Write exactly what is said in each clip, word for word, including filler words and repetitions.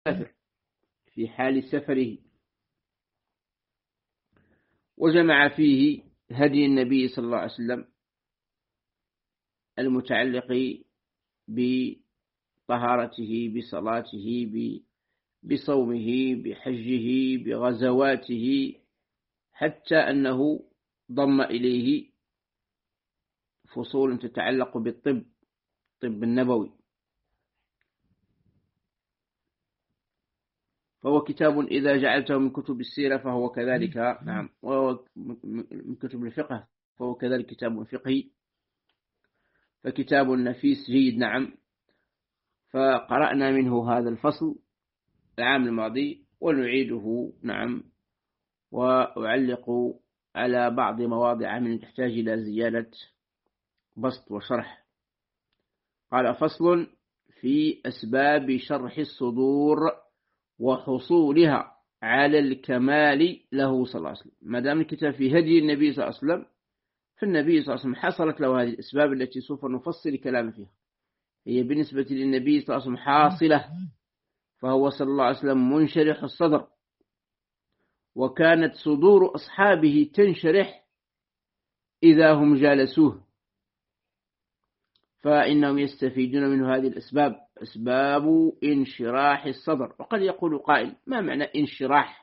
المسافر في حال سفره، وجمع فيه هدي النبي صلى الله عليه وسلم المتعلق بطهارته، بصلاته، بصومه، بحجه، بغزواته، حتى أنه ضم إليه فصول تتعلق بالطب، الطب النبوي. فهو كتاب إذا جعلته من كتب السيرة فهو كذلك، نعم، وهو من كتب الفقه فهو كذلك كتاب فقهي، فكتاب نفيس جيد. نعم، فقرأنا منه هذا الفصل العام الماضي ونعيده. نعم، وأعلق على بعض مواضع من تحتاج إلى زيادة بسط وشرح. قال: فصل في أسباب شرح الصدور وحصولها على الكمال له صلى الله عليه وسلم. ما دام الكتاب في هدي النبي صلى الله عليه وسلم، فالنبي صلى الله عليه وسلم حصلت له هذه الأسباب التي سوف نفصل كلام فيها، هي بالنسبة للنبي صلى الله عليه وسلم حاصلة، فهو صلى الله عليه وسلم منشرح الصدر، وكانت صدور أصحابه تنشرح إذا هم جالسوه، فإنهم يستفيدون من هذه الأسباب، أسباب انشراح الصدر. وقد يقول قائل: ما معنى انشراح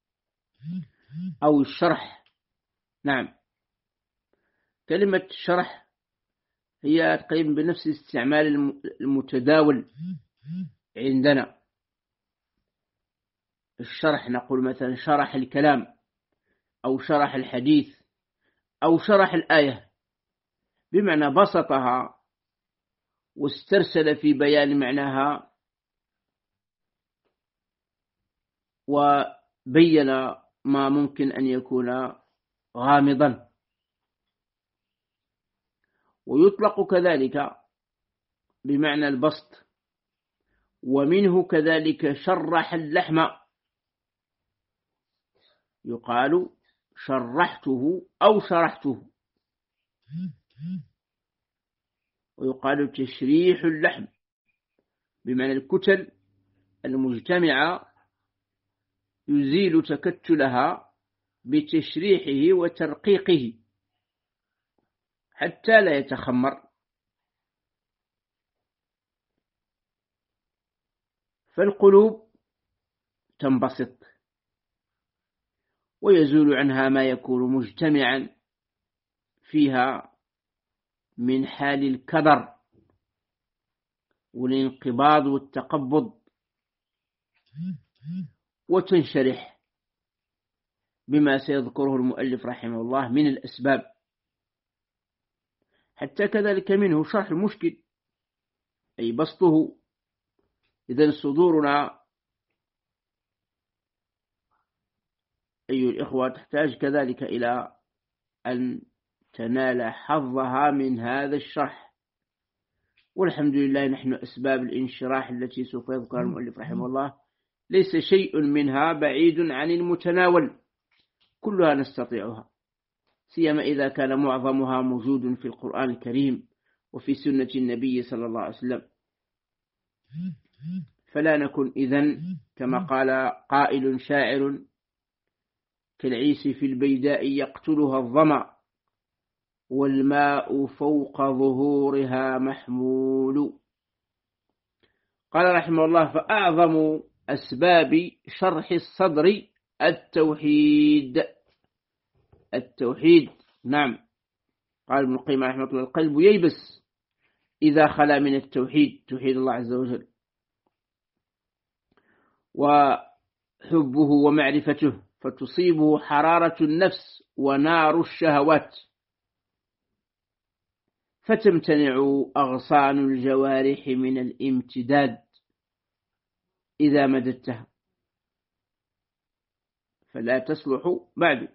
أو الشرح؟ نعم، كلمة شرح هي تقريبا بنفس الاستعمال المتداول عندنا. الشرح نقول مثلا شرح الكلام، أو شرح الحديث، أو شرح الآية، بمعنى بسطها واسترسل في بيان معناها وبين ما ممكن أن يكون غامضا. ويطلق كذلك بمعنى البسط، ومنه كذلك شرح اللحم، يقال شرحته أو شرحته، ويقال تشريح اللحم بمعنى الكتل المجتمعة يزيل تكتلها بتشريحه وترقيقه حتى لا يتخمر. فالقلوب تنبسط ويزول عنها ما يكون مجتمعا فيها من حال الكدر والانقباض والتقبض، وتنشرح بما سيذكره المؤلف رحمه الله من الأسباب. حتى كذلك منه شرح المشكل، أي بسطه. إذن صدورنا أيها الإخوة تحتاج كذلك إلى أن تنال حظها من هذا الشرح، والحمد لله نحن أسباب الانشراح التي سوف يذكر المؤلف رحمه الله ليس شيء منها بعيد عن المتناول، كلها نستطيعها، سيما إذا كان معظمها موجود في القرآن الكريم وفي سنة النبي صلى الله عليه وسلم. فلا نكن إذن كما قال قائل شاعر: كالعيس في البيداء يقتلها الظمأ والماء فوق ظهورها محمول. قال رحمه الله: فأعظم أسباب شرح الصدر التوحيد. التوحيد، نعم. قال ابن القيم رحمه الله: القلب ييبس إذا خلا من التوحيد، توحيد الله عز وجل، وحبه ومعرفته، فتصيبه حرارة النفس ونار الشهوات، فتمتنع أغصان الجوارح من الامتداد إذا مددتها، فلا تصلح بعد.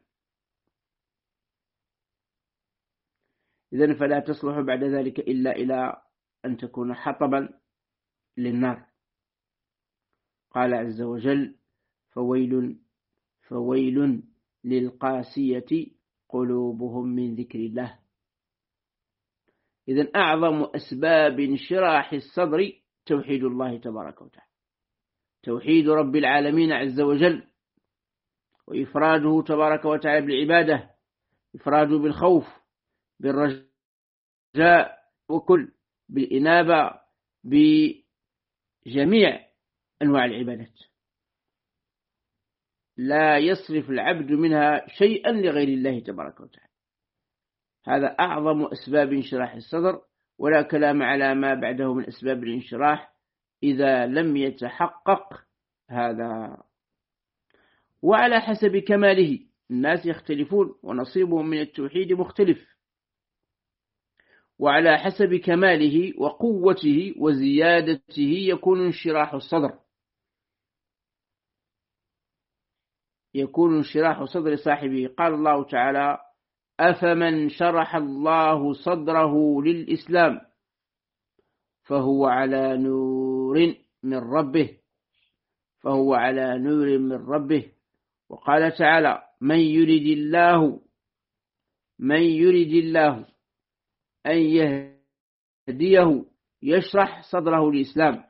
إذن فلا تصلح بعد ذلك إلا إلى أن تكون حطبا للنار. قال عز وجل: فويل فويل للقاسية قلوبهم من ذكر الله. إذن أعظم أسباب انشراح الصدر توحيد الله تبارك وتعالى، توحيد رب العالمين عز وجل، وإفراده تبارك وتعالى بالعبادة، إفراده بالخوف، بالرجاء، وكل بالإنابة، بجميع أنواع العبادات، لا يصرف العبد منها شيئا لغير الله تبارك وتعالى. هذا أعظم أسباب انشراح الصدر، ولا كلام على ما بعده من أسباب الانشراح إذا لم يتحقق هذا. وعلى حسب كماله الناس يختلفون، ونصيبهم من التوحيد مختلف، وعلى حسب كماله وقوته وزيادته يكون انشراح الصدر، يكون انشراح صدر صاحبه. قال الله تعالى: أفمن شرح الله صدره للإسلام فهو على نور من ربه فهو على نور من ربه. وقال تعالى: من يرد الله من يرد الله أن يهديه يشرح صدره للإسلام،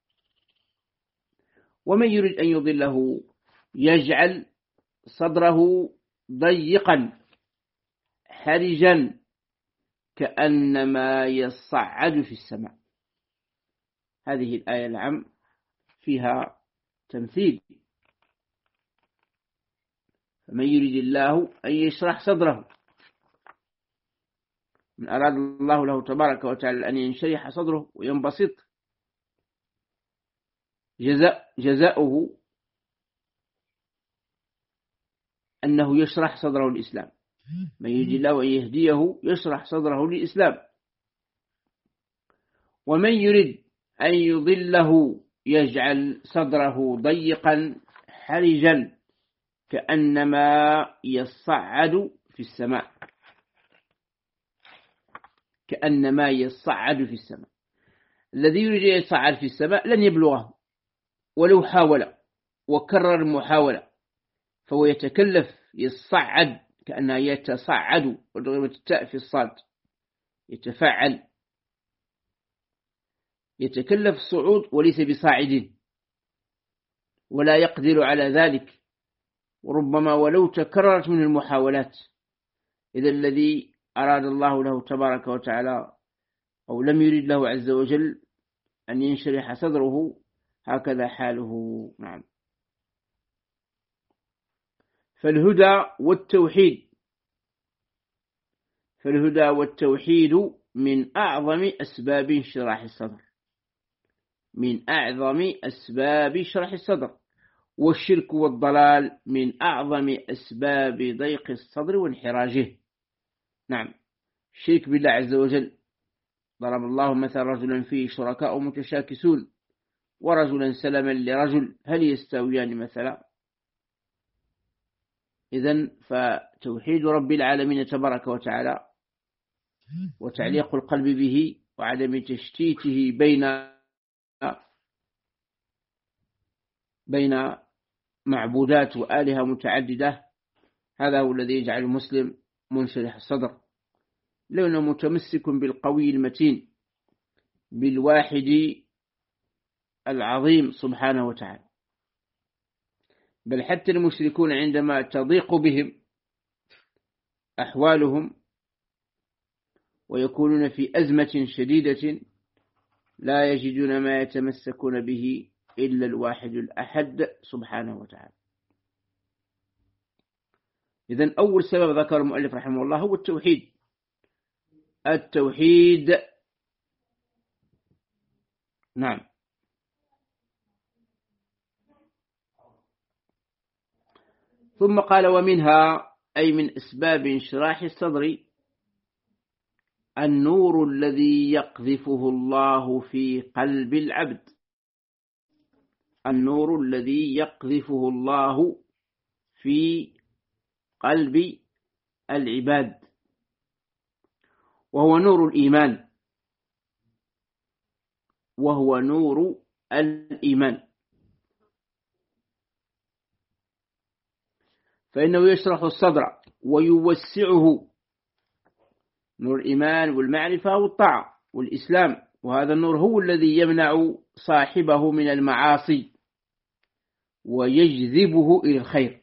ومن يرد أن يضله يجعل صدره ضيقا حرجا كأنما يصعد في السماء. هذه الآية العام فيها تمثيل. فمن يريد الله أن يشرح صدره، من أراد الله له تبارك وتعالى أن ينشرح صدره وينبسط، جزاء جزاؤه أنه يشرح صدره للإسلام. من يريد الله أن يهديه يشرح صدره للإسلام، ومن يريد أن يضله يجعل صدره ضيقا حرجا كأنما يصعد في السماء كأنما يصعد في السماء. الذي يريد أن يصعد في السماء لن يبلغه ولو حاول وكرر المحاولة، فهو يتكلف يصعد كأنه يتصعد، وضربة التاء في الصاد يتفعل، يتكلف الصعود وليس بصاعد، ولا يقدر على ذلك، وربما ولو تكررت من المحاولات. إذا الذي أراد الله له تبارك وتعالى أو لم يريد له عز وجل أن ينشرح صدره هكذا حاله. نعم. فالهدى والتوحيد فالهدى والتوحيد من أعظم أسباب انشراح الصدر من أعظم أسباب شرح الصدر والشرك والضلال من أعظم أسباب ضيق الصدر وانحراجه. نعم. الشرك بالله عز وجل، ضرب الله مثلا رجلا فيه شركاء متشاكسون ورجلا سلما لرجل هل يستويان مثلا؟ إذن فتوحيد رب العالمين تبارك وتعالى وتعليق القلب به وعدم تشتيته بين بين معبودات وآلهة متعددة، هذا هو الذي يجعل المسلم منشرح الصدر، لأنه متمسك بالقوي المتين بالواحد العظيم سبحانه وتعالى. بل حتى المشركون عندما تضيق بهم أحوالهم ويكونون في أزمة شديدة لا يجدون ما يتمسكون به إلا الواحد الأحد سبحانه وتعالى. إذن أول سبب ذكر المؤلف رحمه الله هو التوحيد. التوحيد نعم. ثم قال: ومنها أي من أسباب انشراح الصدر النور الذي يقذفه الله في قلب العبد النور الذي يقذفه الله في قلب العباد، وهو نور الإيمان وهو نور الإيمان فإنه يشرح الصدر ويوسعه، نور الإيمان والمعرفة والطاعة والإسلام، وهذا النور هو الذي يمنع صاحبه من المعاصي ويجذبه إلى الخير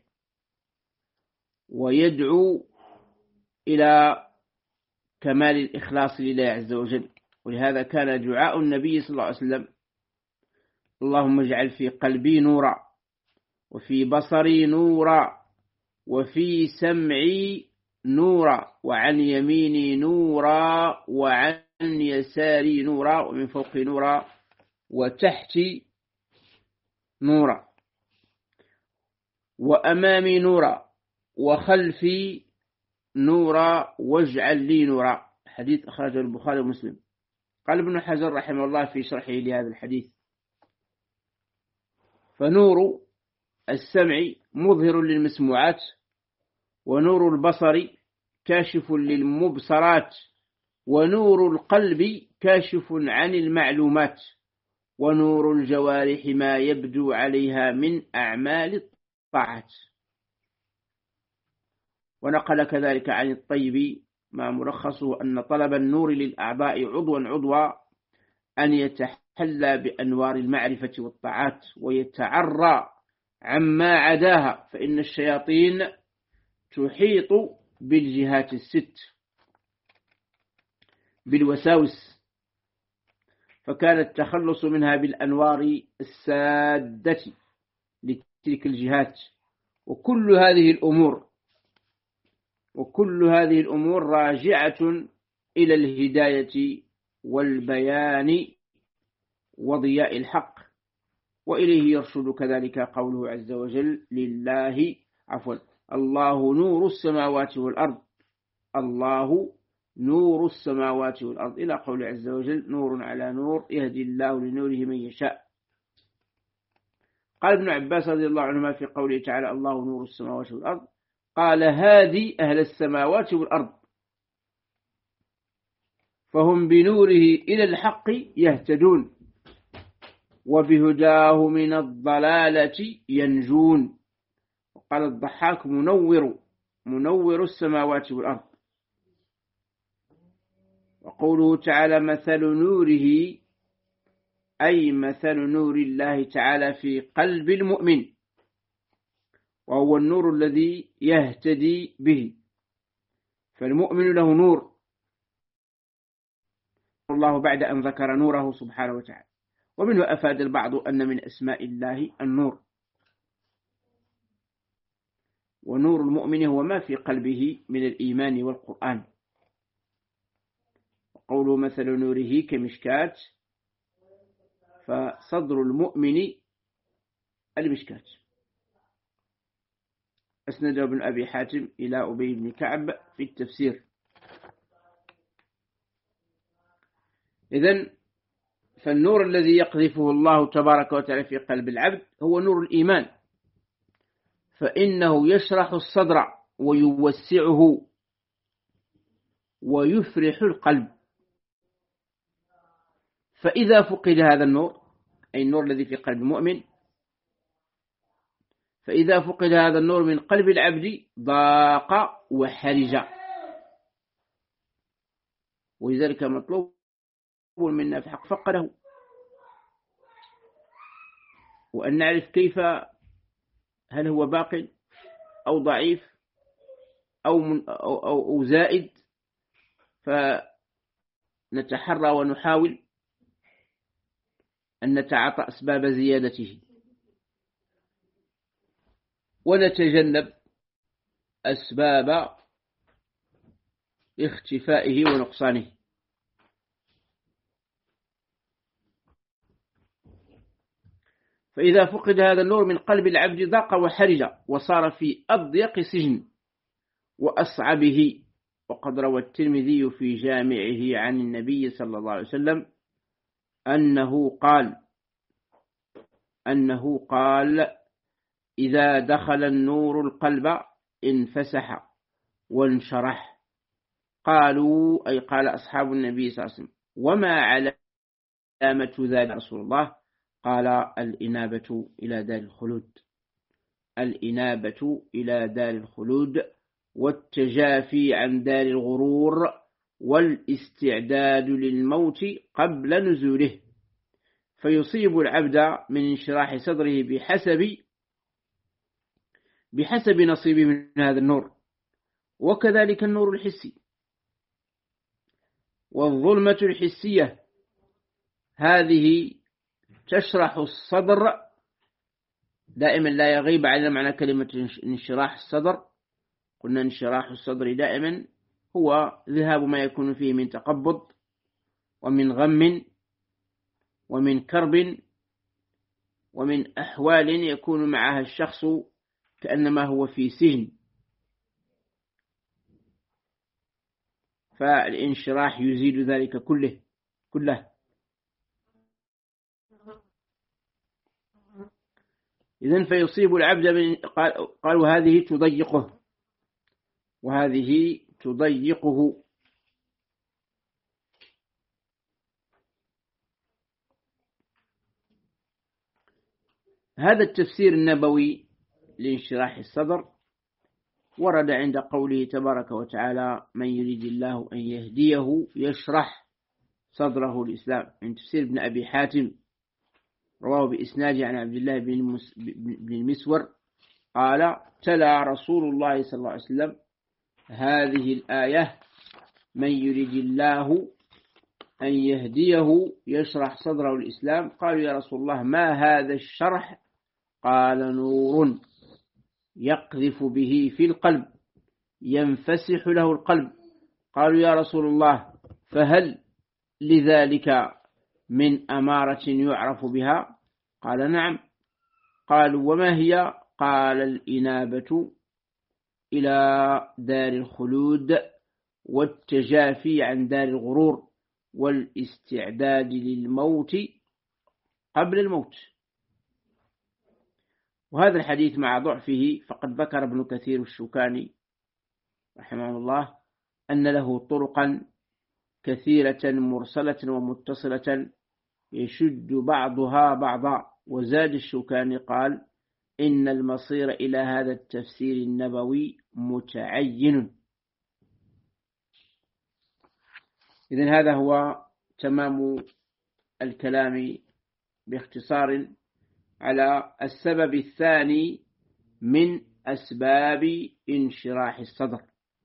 ويدعو إلى كمال الإخلاص لله عز وجل. ولهذا كان دعاء النبي صلى الله عليه وسلم: اللهم اجعل في قلبي نورا، وفي بصري نورا، وفي سمعي نورا، وعن يميني نورا، وعن يساري نورا، ومن فوقي نورا، وتحتي نورا، وأمامي نورا، وخلفي نورا، واجعل لي نورا. حديث أخرجه البخاري ومسلم. قال ابن حجر رحمه الله في شرحه لهذا الحديث: فنور السمع مظهر للمسموعات، ونور البصر كاشف للمبصرات، ونور القلب كاشف عن المعلومات، ونور الجوارح ما يبدو عليها من أعمال الطاعات. ونقل كذلك عن الطيب ما ملخصه أن طلب النور للأعضاء عضوا عضوا أن يتحلى بأنوار المعرفة والطاعات، ويتعرى عما عداها، فإن الشياطين تحيط بالجهات الست بالوساوس، فكان التخلص منها بالأنوار السادة لتلك الجهات. وكل هذه الأمور وكل هذه الأمور راجعة إلى الهداية والبيان وضياء الحق، وإليه يرشد كذلك قوله عز وجل: لله عفوا الله نور السماوات والأرض الله نور السماوات والأرض، إلى قوله عز وجل: نور على نور يهدي الله لنوره من يشاء. قال ابن عباس رضي الله عنهما في قوله تعالى: الله نور السماوات والأرض، قال: هادي أهل السماوات والأرض، فهم بنوره إلى الحق يهتدون، وبهداه من الضلالة ينجون. وقال الضحاك: منور منور السماوات والأرض. وقوله تعالى: مثل نوره، أي مثل نور الله تعالى في قلب المؤمن، وهو النور الذي يهتدي به. فالمؤمن له نور الله بعد أن ذكر نوره سبحانه وتعالى. ومنه أفاد البعض أن من أسماء الله النور، ونور المؤمن هو ما في قلبه من الإيمان والقرآن. وقوله مثل نوره كمشكات، فصدر المؤمن المشكات. أسند ابن أبي حاتم إلى أبي بن كعب في التفسير. إذن فالنور الذي يقذفه الله تبارك وتعالى في قلب العبد هو نور الإيمان، فإنه يشرح الصدر ويوسعه ويفرح القلب. فإذا فقد هذا النور، أي النور الذي في قلب المؤمن، فإذا فقد هذا النور من قلب العبد ضاق وحرج. ولذلك مطلوب منا في حق فقده، وأن نعرف كيف، هل هو باق أو ضعيف أو, من أو, أو, أو زائد، فنتحرى ونحاول أن نتعاطى أسباب زيادته، ونتجنب أسباب اختفائه ونقصانه. فإذا فقد هذا النور من قلب العبد ضاق وحرج، وصار في أضيق سجن وأصعبه. وقد روى الترمذي في جامعه عن النبي صلى الله عليه وسلم أنه قال أنه قال إذا دخل النور القلب انفسح وانشرح. قالوا، أي قال أصحاب النبي صلى الله عليه وسلم: وما علامة ذلك رسول الله؟ قال: الإنابة إلى دار الخلود الإنابة إلى دار الخلود والتجافي عن دار الغرور، والاستعداد للموت قبل نزوله. فيصيب العبد من انشراح صدره بحسب بحسب نصيبه من هذا النور، وكذلك النور الحسي. والظلمة الحسية هذه تشرح الصدر دائما، لا يغيب علينا معنى كلمة انشراح الصدر. قلنا انشراح الصدر دائما هو ذهاب ما يكون فيه من تقبض ومن غم ومن كرب ومن أحوال يكون معها الشخص كأنما هو في سجن، فالانشراح يزيد ذلك كله كله إذن فيصيب العبد من قالوا هذه تضيقه وهذه تضيقه. هذا التفسير النبوي لانشراح الصدر ورد عند قوله تبارك وتعالى: من يريد الله أن يهديه يشرح صدره الإسلام، من تفسير ابن أبي حاتم رواه بإسناد عن عبد الله بن المسور قال: تلا رسول الله صلى الله عليه وسلم هذه الآية: من يريد الله أن يهديه يشرح صدره الإسلام. قالوا: يا رسول الله ما هذا الشرح؟ قال: نور يقذف به في القلب ينفسح له القلب. قالوا: يا رسول الله فهل لذلك من أمارة يعرف بها؟ قال: نعم. قالوا: وما هي؟ قال: الإنابة إلى دار الخلود والتجافي عن دار الغرور والاستعداد للموت قبل الموت. وهذا الحديث مع ضعفه فقد ذكر ابن كثير الشوكاني رحمه الله أن له طرقا كثيرة مرسلة ومتصلة يشد بعضها بعضا. وزاد الشوكاني قال: إن المصير إلى هذا التفسير النبوي متعين. إذن هذا هو تمام الكلام باختصار على السبب الثاني من أسباب انشراح الصدر،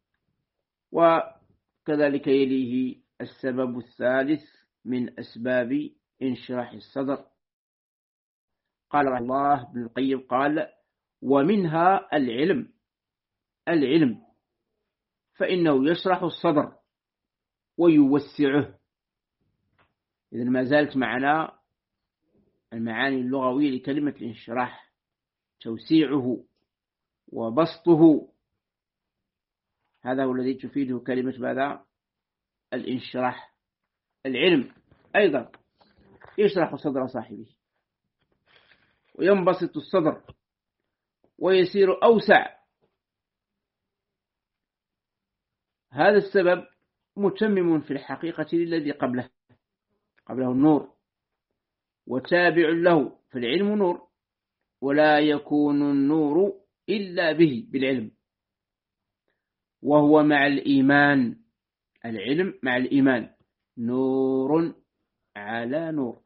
وكذلك يليه السبب الثالث من أسباب انشراح الصدر. قال رحمه الله ابن القيم قال: ومنها العلم العلم فإنه يشرح الصدر ويوسعه. إذن ما زالت معنا المعاني اللغوية لكلمة الانشراح: توسيعه وبسطه، هذا هو الذي تفيده كلمة ماذا؟ الانشراح. العلم أيضا يشرح صدر صاحبه وينبسط الصدر ويصير أوسع. هذا السبب متمم في الحقيقة للذي قبله قبله النور، وتابع له. في العلم نور، ولا يكون النور إلا به بالعلم، وهو مع الإيمان. العلم مع الإيمان، نور على نور،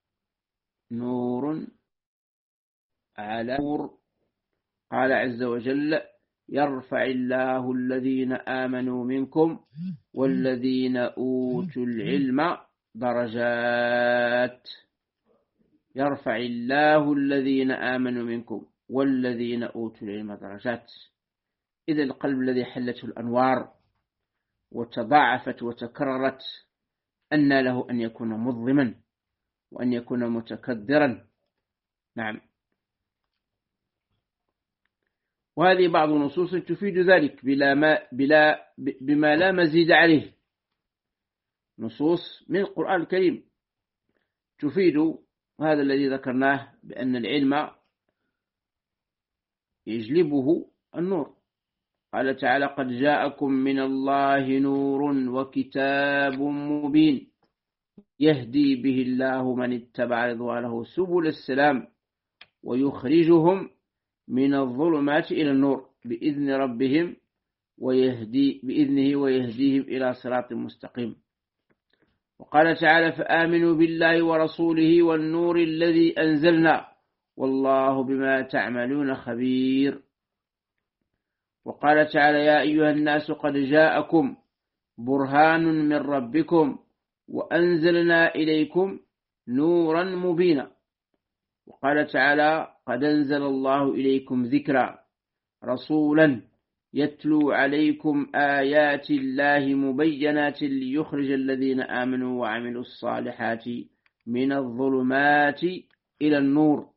نور على نور. قال عز وجل: يرفع الله الذين آمنوا منكم والذين أوتوا العلم درجات. يرفع الله الذين آمنوا منكم والذين أوتوا العلم درجات. إذا القلب الذي حلته الأنوار وتضاعفت وتكررت أن له أن يكون مظلما وأن يكون متكدرا. نعم. وهذه بعض النصوص تفيد ذلك بلا ما بلا بما لا مزيد عليه. نصوص من القرآن الكريم تفيد هذا الذي ذكرناه بأن العلم يجلبه النور. قال تعالى: قد جاءكم من الله نور وكتاب مبين يهدي به الله من اتبع رضوانه سبل السلام ويخرجهم من الظلمات إلى النور بإذن ربهم ويهدي بإذنه ويهديهم إلى صراط مستقيم. وقال تعالى: فآمنوا بالله ورسوله والنور الذي أنزلنا والله بما تعملون خبير. وقال تعالى يا أيها الناس قد جاءكم برهان من ربكم وأنزلنا إليكم نورا مبينا. وقال تعالى قد أنزل الله إليكم ذكرا رسولا يتلو عليكم آيات الله مبينات ليخرج الذين آمنوا وعملوا الصالحات من الظلمات إلى النور.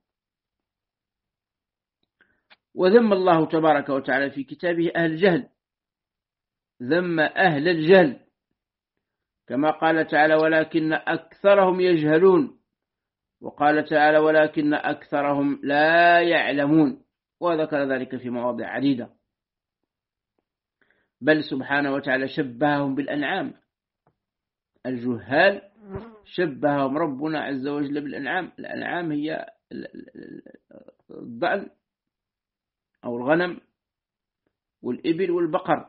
وذم الله تبارك وتعالى في كتابه أهل الجهل، ذم أهل الجهل كما قال تعالى ولكن أكثرهم يجهلون، وقال تعالى ولكن أكثرهم لا يعلمون، وذكر ذلك في مواضع عديدة. بل سبحانه وتعالى شبههم بالأنعام، الجهال شبههم ربنا عز وجل بالأنعام. الأنعام هي الضأن أو الغنم والإبل والبقر.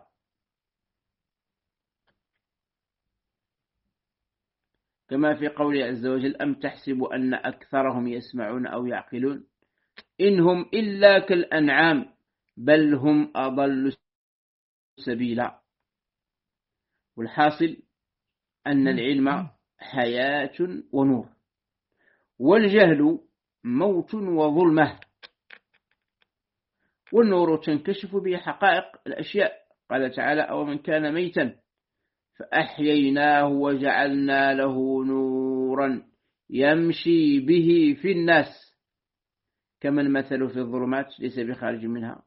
كما في قوله عز وجل أم تحسب أن أكثرهم يسمعون أو يعقلون إنهم إلا كالأنعام بل هم أضل سبيلا. والحاصل أن العلم حياة ونور، والجهل موت وظلمة، والنور تنكشف به حقائق الأشياء. قال تعالى أو من كان ميتا فأحييناه وجعلنا له نورا يمشي به في الناس كمن مثل في الظلمات ليس بخارج منها.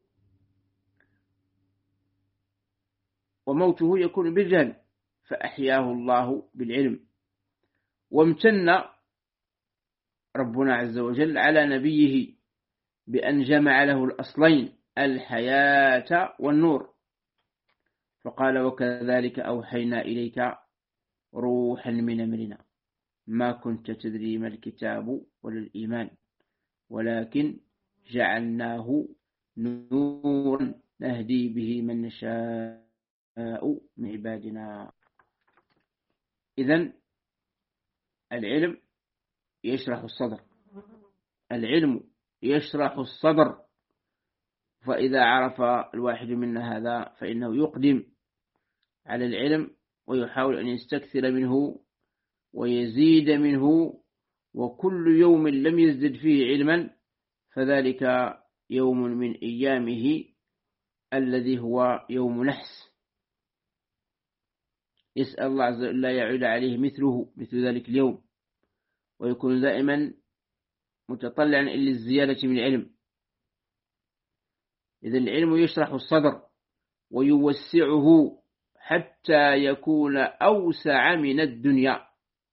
وموته يكون بالجهل فأحياه الله بالعلم. وامتن ربنا عز وجل على نبيه بأن جمع له الأصلين الحياة والنور، فقال وكذلك أوحينا إليك روحا من أمرنا ما كنت تدري ما الكتاب ولا الإيمان ولكن جعلناه نورا نهدي به من نشاء من عبادنا. إذن العلم يشرح الصدر، العلم يشرح الصدر، فإذا عرف الواحد منا هذا فإنه يقدم على العلم ويحاول أن يستكثر منه ويزيد منه، وكل يوم لم يزدد فيه علما فذلك يوم من أيامه الذي هو يوم نحس، يسأل الله عز وجل لا يعود عليه مثله مثل ذلك اليوم، ويكون دائما متطلعا إلى الزيادة من العلم. إذا العلم يشرح الصدر ويوسعه حتى يكون أوسع من الدنيا،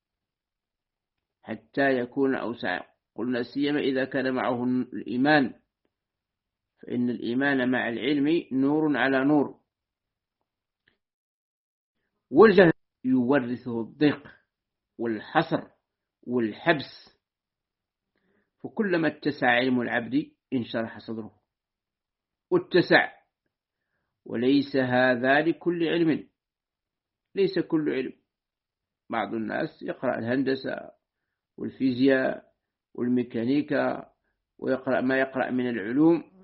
حتى يكون أوسع. قلنا سيما إذا كان معه الإيمان، فإن الإيمان مع العلم نور على نور. والجهل يورثه الضيق والحصر والحبس، فكلما اتسع علم العبد انشرح صدره واتسع. وليس هذا لكل علم، ليس كل علم. بعض الناس يقرأ الهندسة والفيزياء والميكانيكا ويقرأ ما يقرأ من العلوم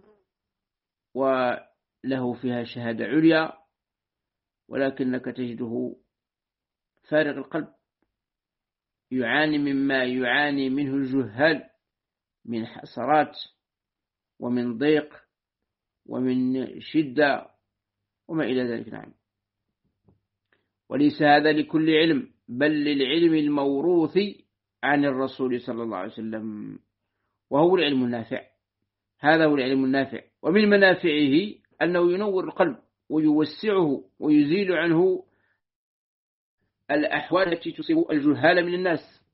وله فيها شهادة عليا، ولكنك تجده فارغ القلب، يعاني مما يعاني منه الجهال من حسرات ومن ضيق ومن شدة وما إلى ذلك. نعم. وليس هذا لكل علم بل للعلم الموروث عن الرسول صلى الله عليه وسلم، وهو العلم النافع. هذا هو العلم النافع، ومن منافعه أنه ينور القلب ويوسعه ويزيل عنه الأحوال التي تصيب الجهال من الناس.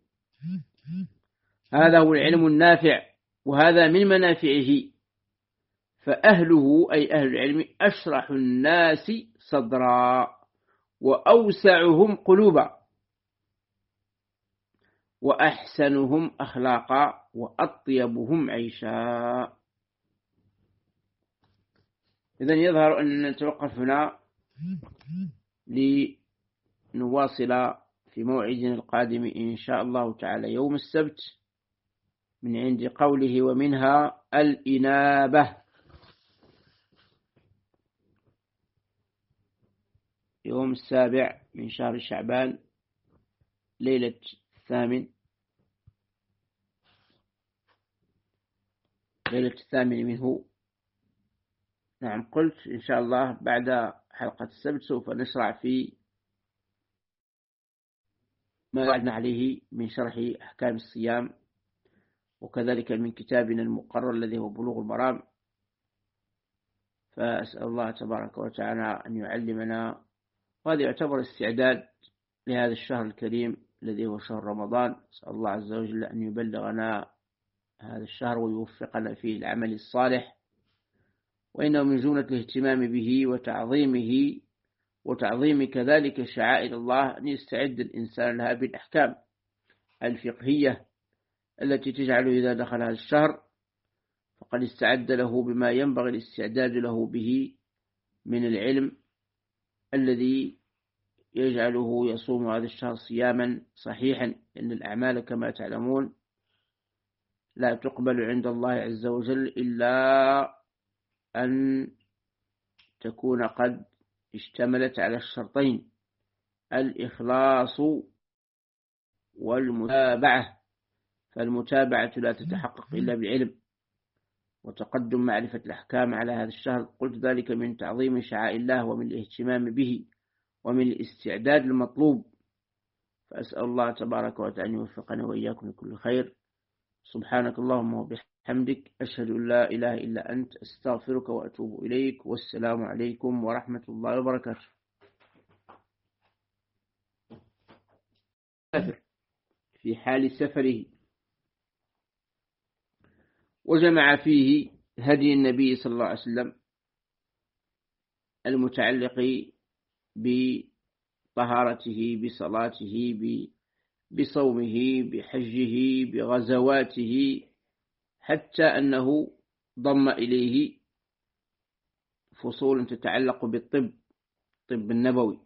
هذا هو العلم النافع، وهذا من منافعه. فأهله أي أهل العلم أشرح الناس صدرا وأوسعهم قلوبا وأحسنهم أخلاقا وأطيبهم عيشا. إذن يظهر أن نتوقف هنا لنواصل في موعدنا القادم إن شاء الله تعالى يوم السبت من عند قوله ومنها الإنابة. يوم السابع من شهر شعبان، ليلة الثامن ليلة الثامن منه. نعم، قلت إن شاء الله بعد حلقة السبت سوف نشرع في ما وعدنا عليه من شرح أحكام الصيام، وكذلك من كتابنا المقرر الذي هو بلوغ المرام. فأسأل الله تبارك وتعالى أن يعلمنا، وهذا يعتبر استعداد لهذا الشهر الكريم الذي هو شهر رمضان. أسأل الله عز وجل أن يبلغنا هذا الشهر ويوفقنا فيه العمل الصالح، وإنه من جملة الاهتمام به وتعظيمه وتعظيم كذلك شعائر الله أن يستعد الإنسان لها بالأحكام الفقهية التي تجعله إذا دخل هذا الشهر فقد استعد له بما ينبغي الاستعداد له به من العلم الذي يجعله يصوم هذا الشهر صياما صحيحا. إن الأعمال كما تعلمون لا تقبل عند الله عز وجل إلا أن تكون قد اشتملت على الشرطين: الإخلاص والمتابعة. فالمتابعة لا تتحقق إلا بالعلم وتقدم معرفة الأحكام على هذا الشهر. قلت ذلك من تعظيم شعائر الله ومن الاهتمام به ومن الاستعداد المطلوب. فأسأل الله تبارك وتعالى أن يوفقنا وإياكم لكل خير. سبحانك اللهم وبحمدك، أشهد أن لا إله إلا أنت، أستغفرك وأتوب إليك، والسلام عليكم ورحمة الله وبركاته. في حال سفره، وجمع فيه هدي النبي صلى الله عليه وسلم المتعلق بطهارته، بصلاته، بصومه، بحجه، بغزواته، حتى أنه ضم إليه فصول تتعلق بالطب، الطب النبوي.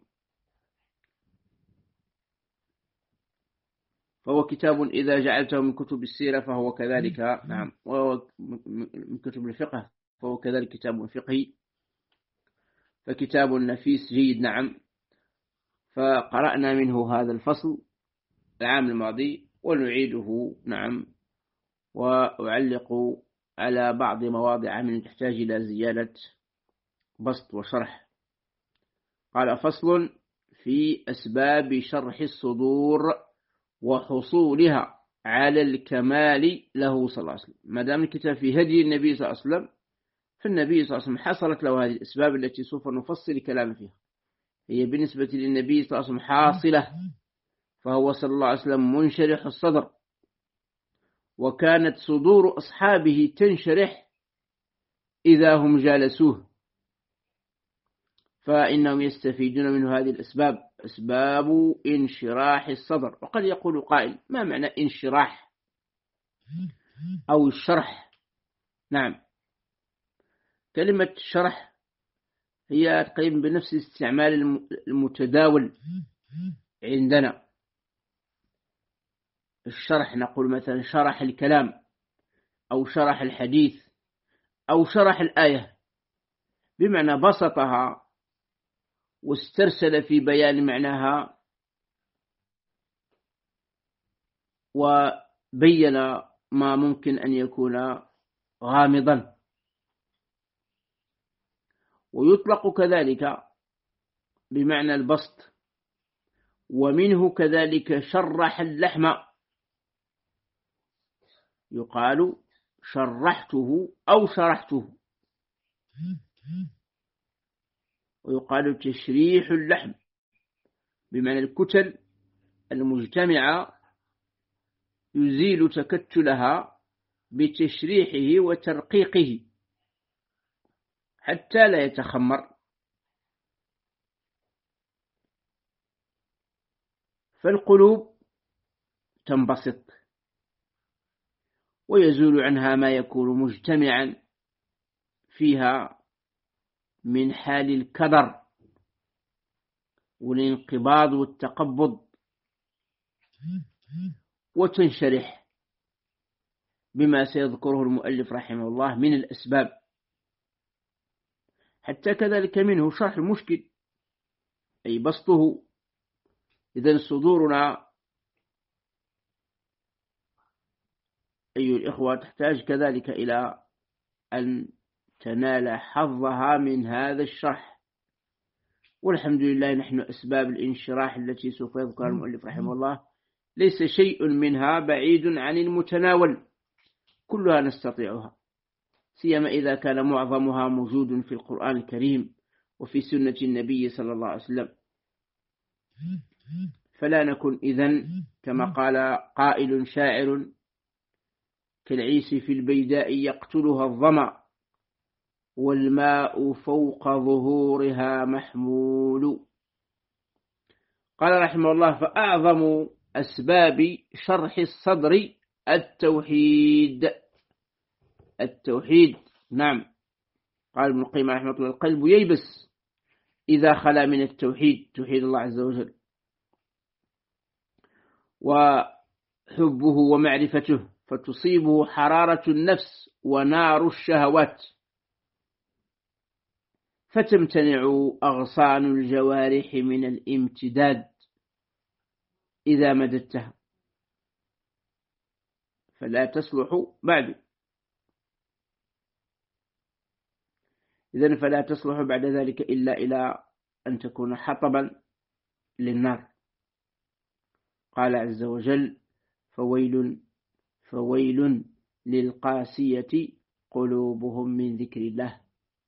فهو كتاب إذا جعلته من كتب السيرة فهو كذلك، نعم، وهو من كتب الفقه فهو كذلك كتاب فقهي، فكتاب نفيس جيد. نعم، فقرأنا منه هذا الفصل العام الماضي ونعيده. نعم، وأعلق على بعض مواضع من تحتاج إلى زيادة بسط وشرح. قال: فصل في أسباب شرح الصدور وحصولها على الكمال له صلى الله عليه وسلم. ما دام الكتاب في هدي النبي صلى الله عليه وسلم، فالنبي صلى الله عليه وسلم حصلت له هذه الأسباب التي سوف نفصل كلام فيها. هي بالنسبة للنبي صلى الله عليه وسلم حاصلة، فهو صلى الله عليه وسلم منشرح الصدر، وكانت صدور أصحابه تنشرح إذا هم جالسوه، فإنهم يستفيدون من هذه الأسباب، أسباب انشراح الصدر. وقد يقول قائل: ما معنى انشراح أو الشرح؟ نعم، كلمة شرح هي تقريبا بنفس الاستعمال المتداول عندنا. الشرح نقول مثلا شرح الكلام أو شرح الحديث أو شرح الآية، بمعنى بسطها واسترسل في بيان معناها وبين ما ممكن أن يكون غامضا. ويطلق كذلك بمعنى البسط، ومنه كذلك شرح اللحم، يقال شرحته أو شرحته، ويقال تشريح اللحم بمعنى الكتل المجتمعة يزيل تكتلها بتشريحه وترقيقه حتى لا يتخمر. فالقلوب تنبسط ويزول عنها ما يكون مجتمعا فيها من حال الكدر والانقباض والتقبض، وتنشرح بما سيذكره المؤلف رحمه الله من الأسباب. حتى كذلك منه شرح المشكل، أي بسطه. إذن صدورنا أيها الإخوة تحتاج كذلك إلى أن تنال حظها من هذا الشرح، والحمد لله نحن أسباب الانشراح التي سوف يذكر المؤلف رحمه الله ليس شيء منها بعيد عن المتناول، كلها نستطيعها، سيما إذا كان معظمها موجود في القرآن الكريم وفي سنة النبي صلى الله عليه وسلم. فلا نكن إذن كما قال قائل شاعر كالعيس في البيداء يقتلها الظمأ والماء فوق ظهورها محمول. قال رحمه الله: فأعظم أسباب شرح الصدر التوحيد. التوحيد نعم. قال ابن القيم رحمه الله: القلب ييبس إذا خلا من التوحيد، توحيد الله عز وجل، وحبه ومعرفته، فتصيبه حرارة النفس ونار الشهوات، فتمتنع أغصان الجوارح من الامتداد إذا مددتها، فلا تصلح بعد. إذن فلا تصلح بعد ذلك إلا إلى أن تكون حطبا للنار. قال عز وجل: فويل فويل للقاسية قلوبهم من ذكر الله.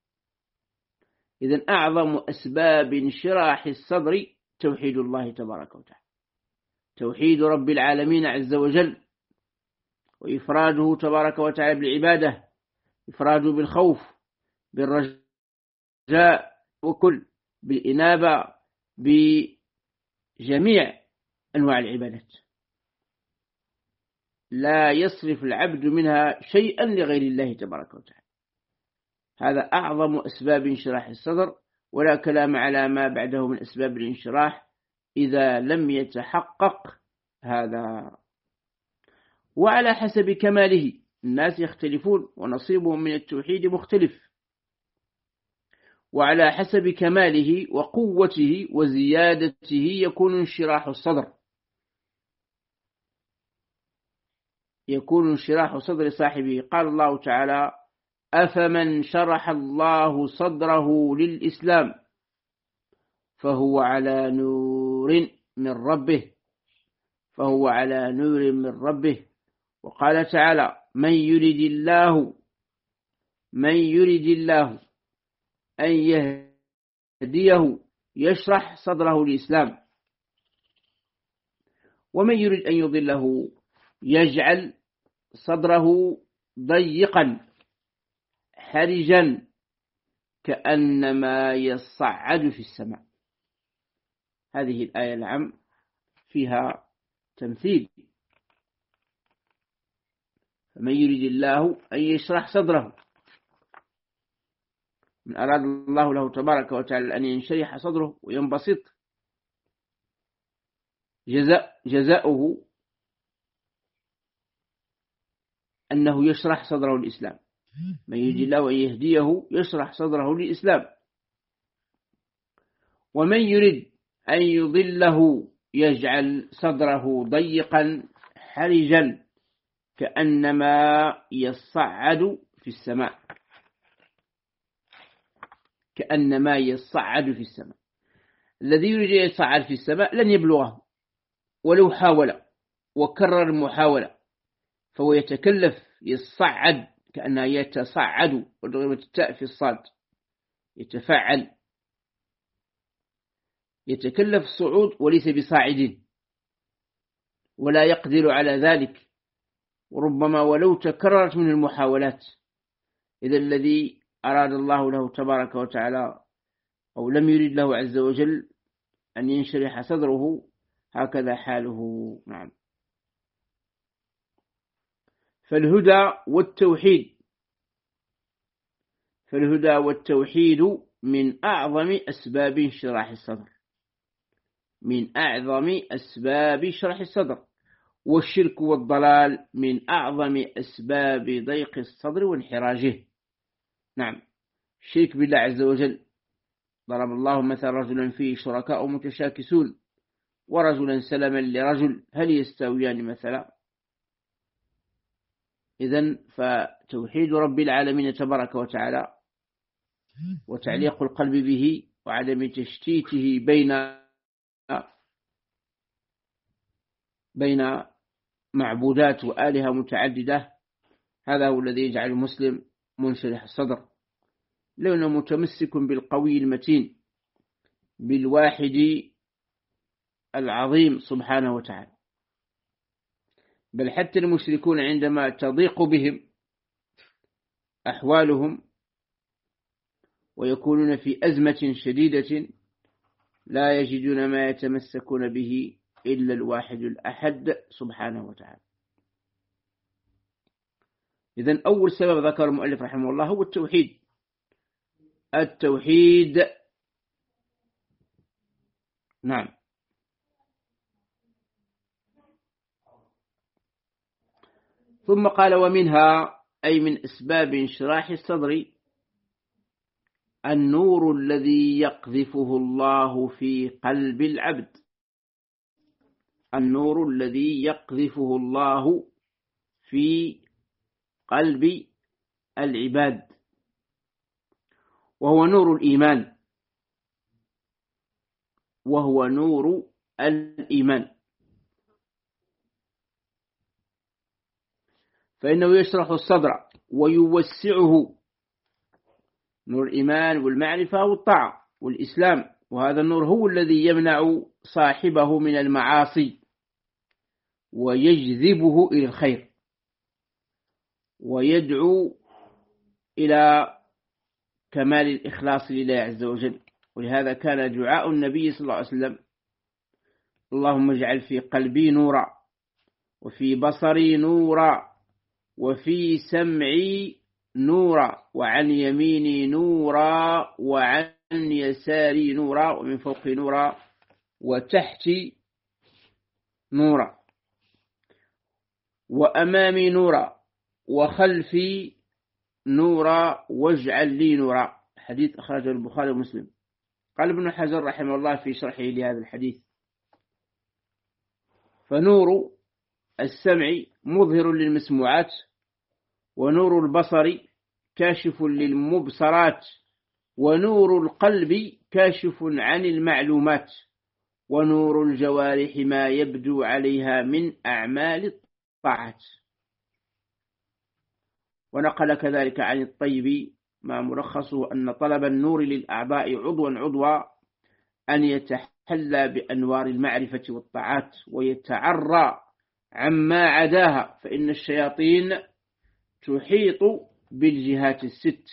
إذن أعظم أسباب انشراح الصدر توحيد الله تبارك وتعالى، توحيد رب العالمين عز وجل، وإفراده تبارك وتعالى بالعبادة، إفراده بالخوف، بالرجاء، وكل بالإنابة، بجميع أنواع العبادات، لا يصرف العبد منها شيئا لغير الله تبارك وتعالى. هذا أعظم أسباب انشراح الصدر، ولا كلام على ما بعده من أسباب الانشراح إذا لم يتحقق هذا. وعلى حسب كماله الناس يختلفون، ونصيبهم من التوحيد مختلف، وعلى حسب كماله وقوته وزيادته يكون انشراح الصدر، يكون انشراح صدر صاحبه. قال الله تعالى: أفمن شرح الله صدره للإسلام فهو على نور من ربه فهو على نور من ربه. وقال تعالى: من يرد الله من يرد الله أن يهديه يشرح صدره للإسلام، ومن يرد أن يضله يجعل صدره ضيقا حرجا كأنما يصعد في السماء. هذه الآية العام فيها تمثيل. فمن يريد الله أن يشرح صدره، من أراد الله له تبارك وتعالى أن ينشرح صدره وينبسط، جزاء جزاؤه أنه يشرح صدره للإسلام. من يريد الله أن يهديه يشرح صدره للإسلام، ومن يريد أن يضله يجعل صدره ضيقا حرجا كأنما يصعد في السماء كأنما يصعد في السماء. الذي يريد أن يصعد في السماء لن يبلغه ولو حاول وكرر المحاولة، فهو يتكلف يصعد كأنها يتصعد، وضربت التاء في الصاد، يتفعل، يتكلف الصعود وليس بصاعد، ولا يقدر على ذلك، وربما ولو تكررت من المحاولات. إذا الذي أراد الله له تبارك وتعالى أو لم يريد له عز وجل أن ينشرح صدره هكذا حاله. نعم. فالهدى والتوحيد فالهدى والتوحيد من أعظم أسباب انشراح الصدر، من أعظم أسباب شرح الصدر. والشرك والضلال من أعظم أسباب ضيق الصدر وانحراجه. نعم، الشرك بالله عز وجل ضرب الله مثل رجلا فيه شركاء متشاكسون ورجلا سلما لرجل هل يستويان مثلا؟ إذن فتوحيد رب العالمين تبارك وتعالى وتعليق القلب به وعدم تشتيته بين بين معبودات وآلهة متعددة، هذا هو الذي يجعل المسلم منشرح الصدر، لأنه متمسك بالقوي المتين بالواحد العظيم سبحانه وتعالى. بل حتى المشركون عندما تضيق بهم أحوالهم ويكونون في أزمة شديدة لا يجدون ما يتمسكون به إلا الواحد الأحد سبحانه وتعالى. إذن أول سبب ذكر المؤلف رحمه الله هو التوحيد. التوحيد نعم. ثم قال ومنها أي من أسباب انشراح الصدر النور الذي يقذفه الله في قلب العبد. النور الذي يقذفه الله في قلب العباد، وهو نور الإيمان، وهو نور الإيمان، فإنه يشرح الصدر ويوسعه. نور الإيمان والمعرفة والطاعة والإسلام، وهذا النور هو الذي يمنع صاحبه من المعاصي ويجذبه إلى الخير ويدعو إلى كمال الإخلاص لله عز وجل. ولهذا كان دعاء النبي صلى الله عليه وسلم اللهم اجعل في قلبي نورا وفي بصري نورا وفي سمعي نورا وعن يميني نورا وعن يساري نورا ومن فوقي نورا وتحتي نورا وأمامي نورا وخلفي نورا واجعل لي نورا. حديث أخرجه البخاري ومسلم. قال ابن حجر رحمه الله في شرحه لهذا الحديث فنور السمع مظهر للمسموعات، ونور البصر كاشف للمبصرات، ونور القلب كاشف عن المعلومات، ونور الجوارح ما يبدو عليها من أعمال الطاعات. ونقل كذلك عن الطيب ما ملخصه أن طلب النور للأعضاء عضوا عضوا أن يتحلى بأنوار المعرفة والطاعات ويتعرى عما عداها، فإن الشياطين تحيط بالجهات الست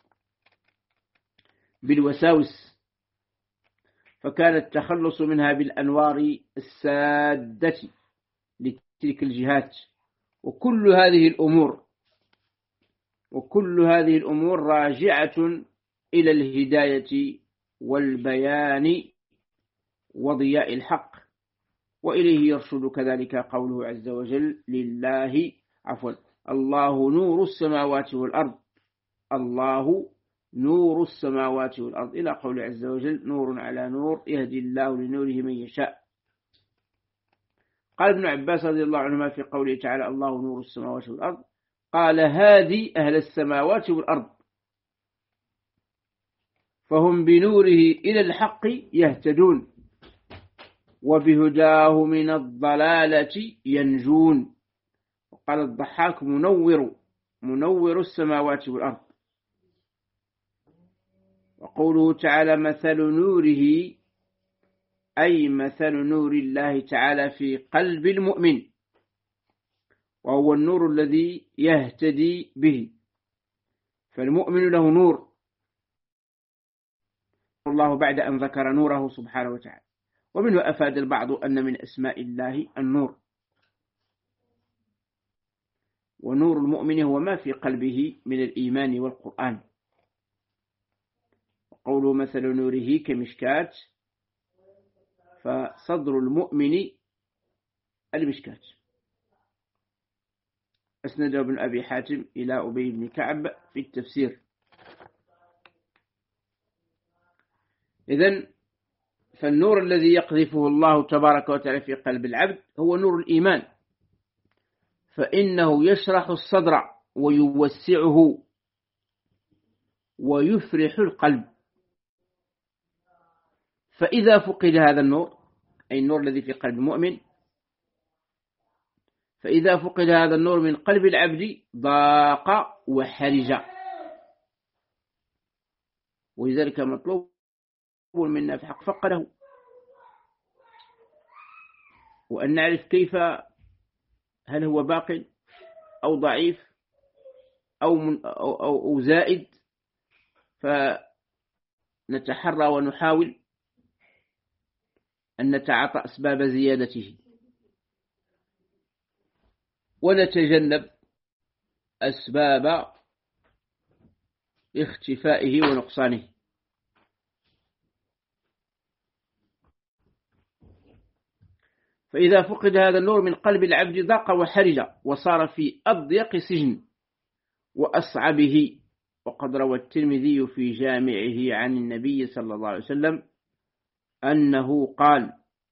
بالوساوس، فكان التخلص منها بالأنوار السادة لتلك الجهات. وكل هذه الأمور وكل هذه الأمور راجعة إلى الهداية والبيان وضياء الحق، وإليه يرشد كذلك قوله عز وجل لله عفوا الله نور السماوات والأرض. الله نور السماوات والأرض إلى قوله عز وجل نور على نور يهدي الله لنوره من يشاء. قال ابن عباس رضي الله عنهما في قوله تعالى الله نور السماوات والأرض قال هادي أهل السماوات والأرض، فهم بنوره إلى الحق يهتدون وبهداه من الضلالة ينجون. وقال الضحاك منور منور السماوات والأرض. وقوله تعالى مثل نوره أي مثل نور الله تعالى في قلب المؤمن، وهو النور الذي يهتدي به، فالمؤمن له نور الله بعد أن ذكر نوره سبحانه وتعالى. ومنه أفاد البعض أن من أسماء الله النور، ونور المؤمن هو ما في قلبه من الإيمان والقرآن. قوله مثل نوره كمشكاة، فصدر المؤمن المشكاة. أسند ابن أبي حاتم إلى أبي بن كعب في التفسير. إذن فالنور الذي يقذفه الله تبارك وتعالى في قلب العبد هو نور الإيمان، فإنه يشرح الصدر ويوسعه ويفرح القلب. فإذا فقد هذا النور، أي النور الذي في قلب المؤمن، فإذا فقد هذا النور من قلب العبد ضاق وحرج. ولذلك مطلوب منا في حق فقده، وأن نعرف كيف، هل هو باق أو ضعيف أو, من أو, أو, أو زائد، فنتحرى ونحاول أن نتعاطى أسباب زيادته ونتجنب أسباب اختفائه ونقصانه. فإذا فقد هذا النور من قلب العبد ضاق وحرج وصار في أضيق سجن وأصعبه. وقد روى الترمذي في جامعه عن النبي صلى الله عليه وسلم أنه قال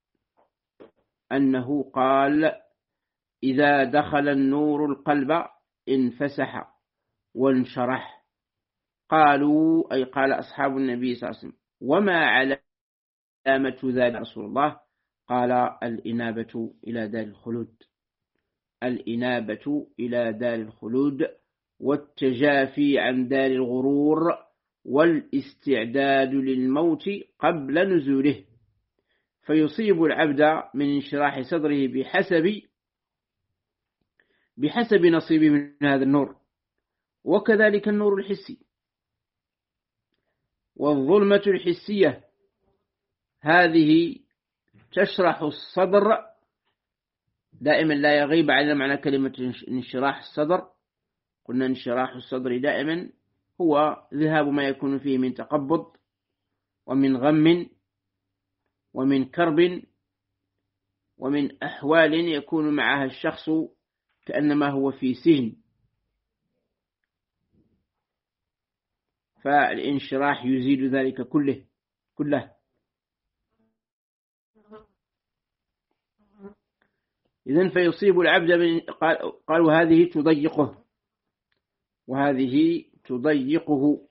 أنه قال إذا دخل النور القلب انفسح وانشرح. قالوا، أي قال أصحاب النبي صلى الله عليه وسلم: وما علامة ذلك رسول الله؟ قال: الإنابة إلى دار الخلود، الإنابة إلى دار الخلود والتجافي عن دار الغرور والاستعداد للموت قبل نزوله، فيصيب العبد من انشراح صدره بحسب بحسب نصيبه من هذا النور. وكذلك النور الحسي والظلمة الحسية، هذه تشرح الصدر دائما، لا يغيب على معنى كلمة انشراح الصدر. قلنا انشراح الصدر دائما هو ذهاب ما يكون فيه من تقبض ومن غم ومن كرب ومن أحوال يكون معها الشخص كأنما هو في سجن، فالانشراح يزيد ذلك كله كله إذن فيصيب العبد من قالوا هذه تضيقه وهذه تضيقه.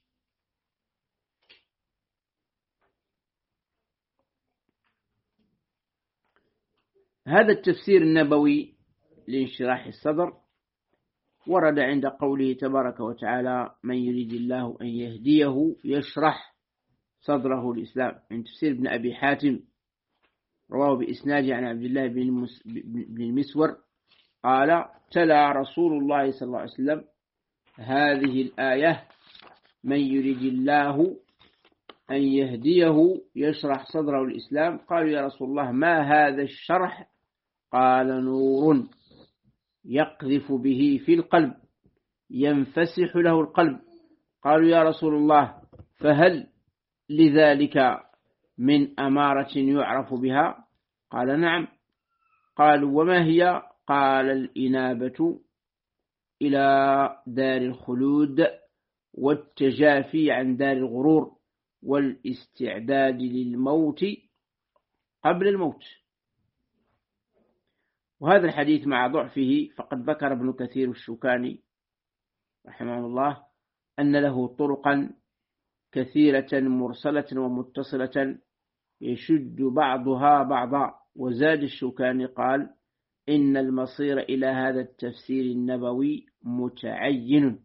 هذا التفسير النبوي لانشراح الصدر ورد عند قوله تبارك وتعالى: من يريد الله أن يهديه يشرح صدره الإسلام، من تفسير ابن أبي حاتم، رواه بإسناد عن عبد الله بن المسور قال: تلا رسول الله صلى الله عليه وسلم هذه الآية: من يريد الله أن يهديه يشرح صدره الإسلام. قالوا: يا رسول الله ما هذا الشرح؟ قال: نور يقذف به في القلب ينفسح له القلب. قالوا: يا رسول الله فهل لذلك من أمارة يعرف بها؟ قال: نعم. قالوا: وما هي؟ قال: الإنابة إلى دار الخلود والتجافي عن دار الغرور والاستعداد للموت قبل الموت. وهذا الحديث مع ضعفه فقد ذكر ابن كثير الشوكاني رحمه الله أن له طرقا كثيرة مرسلة ومتصلة يشد بعضها بعضا. وزاد الشوكاني قال: إن المصير إلى هذا التفسير النبوي متعين.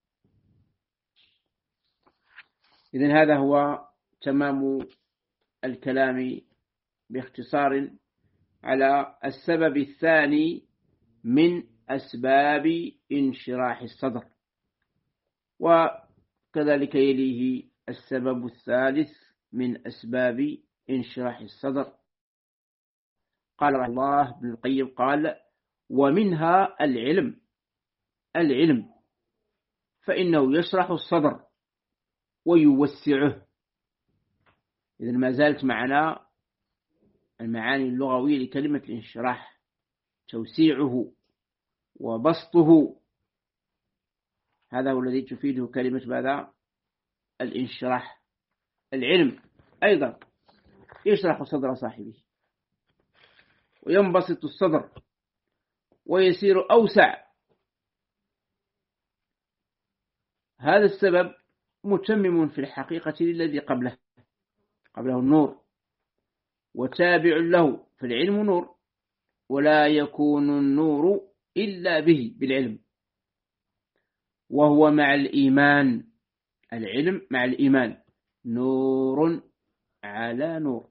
إذن هذا هو تمام الكلام باختصار على السبب الثاني من أسباب انشراح الصدر، وكذلك يليه السبب الثالث من أسباب انشراح الصدر. قال رحمه الله ابن القيم قال: ومنها العلم العلم فإنه يشرح الصدر ويوسعه. إذن ما زالت معنا المعاني اللغوية لكلمة الانشراح: توسيعه وبسطه، هذا هو الذي تفيده كلمة ماذا؟ الانشراح. العلم أيضا يشرح صدر صاحبه وينبسط الصدر ويصير أوسع. هذا السبب متمم في الحقيقة للذي قبله قبله النور، وتابع له، فالعلم نور، ولا يكون النور إلا به بالعلم، وهو مع الإيمان. العلم مع الإيمان نور على نور،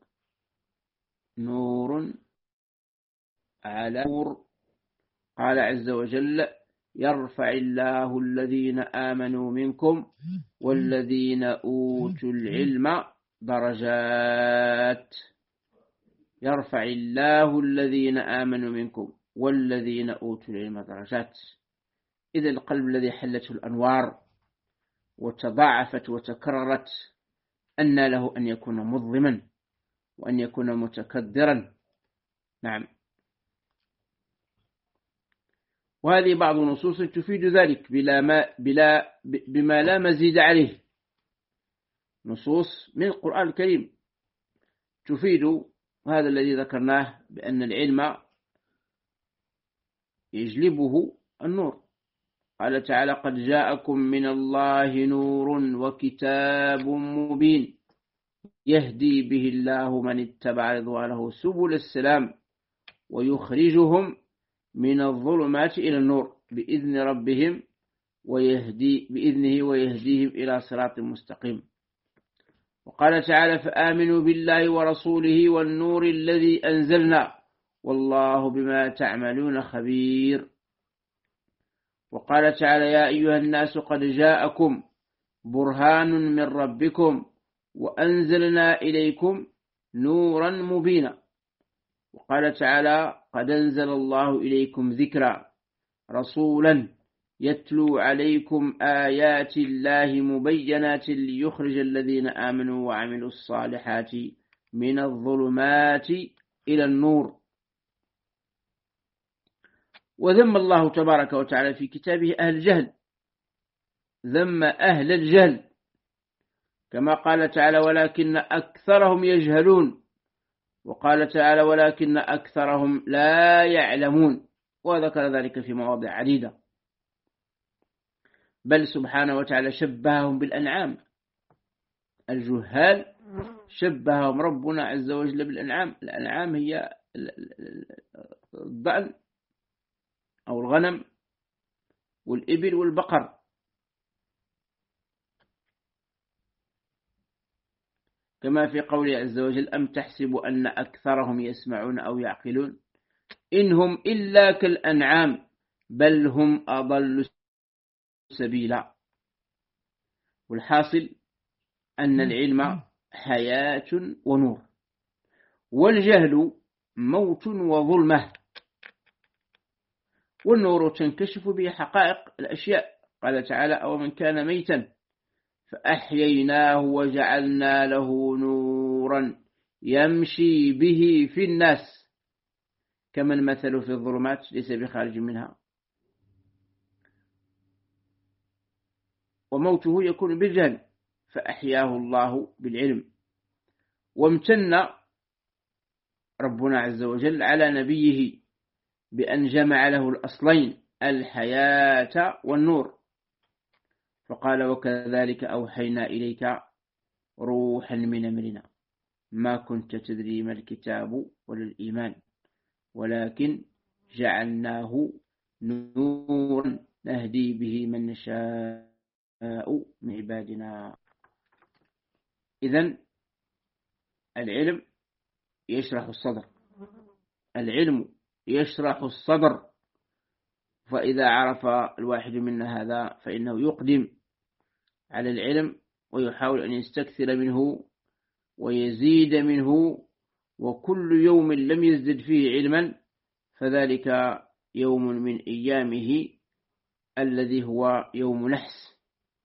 نور على نور. قال عز وجل: يرفع الله الذين آمنوا منكم والذين أوتوا العلم درجات. يرفع الله الذين آمنوا منكم والذين أوتوا العلم درجات. إذا القلب الذي حلته الأنوار وتضاعفت وتكررت أن له أن يكون مظلما وأن يكون متكدرا. نعم. وهذه بعض نصوص تفيد ذلك بلا ما بلا بما لا مزيد عليه، نصوص من القرآن الكريم تفيد هذا الذي ذكرناه بأن العلم يجلبه النور. قال تعالى: قد جاءكم من الله نور وكتاب مبين يهدي به الله من اتبع رضوانه سبل السلام ويخرجهم من الظلمات إلى النور بإذن ربهم ويهدي بإذنه ويهديهم إلى صراط مستقيم. وقال تعالى: فآمنوا بالله ورسوله والنور الذي أنزلنا والله بما تعملون خبير. وقال تعالى: يا أيها الناس قد جاءكم برهان من ربكم وأنزلنا إليكم نورا مبينا. وقال تعالى: قد أنزل الله إليكم ذكرا رسولا يتلو عليكم آيات الله مبينات ليخرج الذين آمنوا وعملوا الصالحات من الظلمات إلى النور. وذم الله تبارك وتعالى في كتابه أهل الجهل، ذم أهل الجهل كما قال تعالى: ولكن أكثرهم يجهلون. وقال تعالى: ولكن أكثرهم لا يعلمون. وذكر ذلك في مواضع عديدة. بل سبحانه وتعالى شبههم بالأنعام، الجهال شبههم ربنا عز وجل بالأنعام. الأنعام هي الضأن أو الغنم والإبل والبقر. كما في قوله عز وجل: أم تحسب أن أكثرهم يسمعون أو يعقلون إنهم إلا كالأنعام بل هم أضل سبيلا. والحاصل أن العلم حياة ونور، والجهل موت وظلمة، والنور تنكشف به حقائق الأشياء. قال تعالى: أو من كان ميتا فأحييناه وجعلنا له نورا يمشي به في الناس كمن مثل في الظلمات ليس بخارج منها. وموته يكون بالجهل فأحياه الله بالعلم. وامتن ربنا عز وجل على نبيه بأن جمع له الأصلين الحياة والنور، فقال: وكذلك أوحينا إليك روحا من أمرنا ما كنت تدري ما الكتاب ولا الإيمان ولكن جعلناه نورا نهدي به من نشاء من عبادنا. إذن العلم يشرح الصدر، العلم يشرح الصدر. فإذا عرف الواحد منا هذا فإنه يقدم على العلم ويحاول أن يستكثر منه ويزيد منه، وكل يوم لم يزدد فيه علما فذلك يوم من أيامه الذي هو يوم نحس.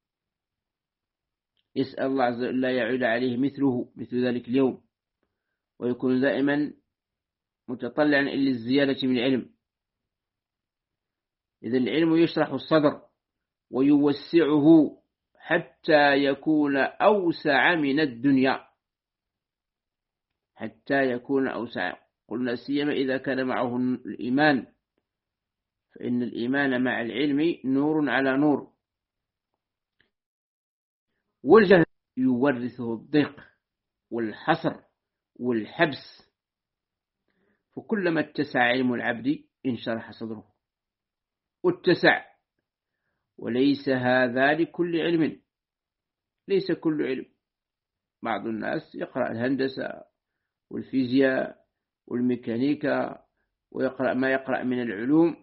يسأل الله عز وجل لا يعود عليه مثله مثل ذلك اليوم، ويكون دائما متطلعا إلى الزيادة من العلم. إذا العلم يشرح الصدر ويوسعه حتى يكون أوسع من الدنيا. حتى يكون أوسع. قلنا سيما إذا كان معه الإيمان، فإن الإيمان مع العلم نور على نور، والجهل يورثه الضيق والحصر والحبس. فكلما اتسع علم العبد انشرح صدره واتسع. وليس هذا لكل علم، ليس كل علم. بعض الناس يقرأ الهندسة والفيزياء والميكانيكا ويقرأ ما يقرأ من العلوم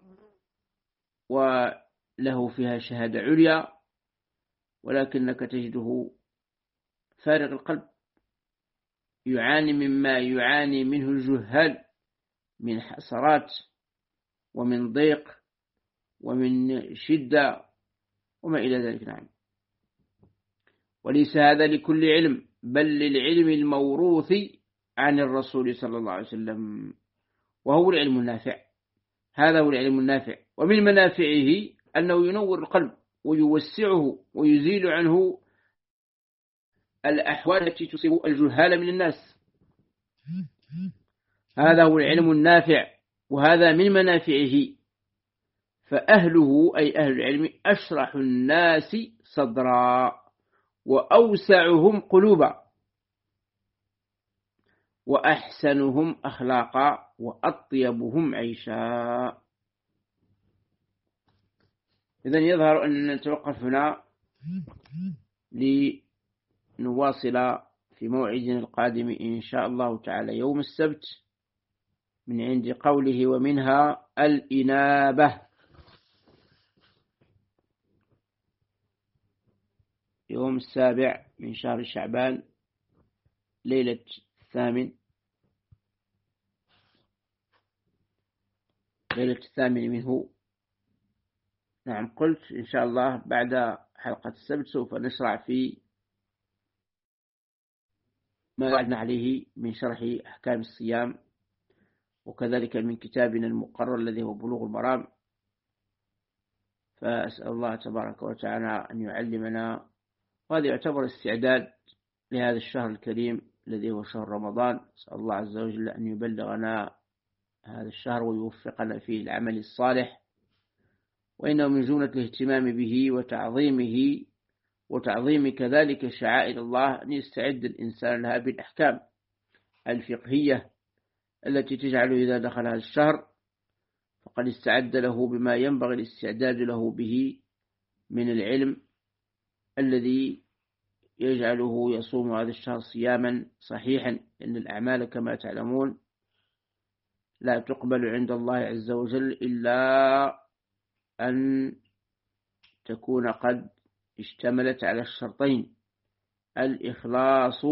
وله فيها شهادة عليا، ولكنك تجده فارغ القلب، يعاني مما يعاني منه الجهال من حسرات ومن ضيق ومن شدة وما إلى ذلك. نعم. وليس هذا لكل علم، بل للعلم الموروث عن الرسول صلى الله عليه وسلم، وهو العلم النافع. هذا هو العلم النافع. ومن منافعه أنه ينور القلب ويوسعه ويزيل عنه الأحوال التي تصيب الجهال من الناس. هذا هو العلم النافع، وهذا من منافعه. فأهله أي أهل العلم أشرح الناس صدرا وأوسعهم قلوبا وأحسنهم أخلاقا وأطيبهم عيشا. إذن يظهر أن نتوقف هنا لنواصل في موعدنا القادم إن شاء الله تعالى يوم السبت من عند قوله ومنها الإنابة. يوم السابع من شهر شعبان، ليلة الثامن، ليلة الثامن منه. نعم، قلت إن شاء الله بعد حلقة السبت سوف نشرع في ما وعدنا عليه من شرح أحكام الصيام، وكذلك من كتابنا المقرر الذي هو بلوغ المرام. فأسأل الله تبارك وتعالى أن يعلمنا، وهذا يعتبر استعداد لهذا الشهر الكريم الذي هو شهر رمضان. أسأل الله عز وجل أن يبلغنا هذا الشهر ويوفقنا فيه العمل الصالح، وإنه من جملة الاهتمام به وتعظيمه وتعظيم كذلك شعائر الله أن يستعد الإنسان لها بالأحكام الفقهية التي تجعل إذا دخل هذا الشهر فقد استعد له بما ينبغي الاستعداد له به من العلم الذي يجعله يصوم هذا الشهر صياما صحيحا. إن الأعمال كما تعلمون لا تقبل عند الله عز وجل إلا أن تكون قد اشتملت على الشرطين: الإخلاص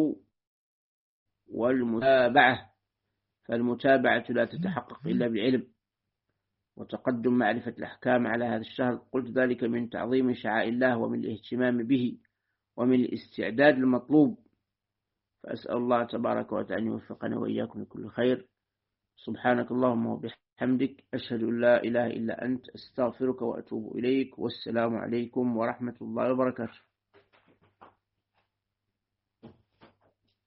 والمتابعة. فالمتابعة لا تتحقق إلا بالعلم وتقدم معرفة الأحكام على هذا الشهر. قلت ذلك من تعظيم شعائر الله ومن الاهتمام به ومن الاستعداد المطلوب. فأسأل الله تبارك وتعالى أن يوفقنا وإياكم لكل خير. سبحانك اللهم وبحمدك، أشهد أن لا إله إلا أنت، أستغفرك وأتوب إليك، والسلام عليكم ورحمة الله وبركاته.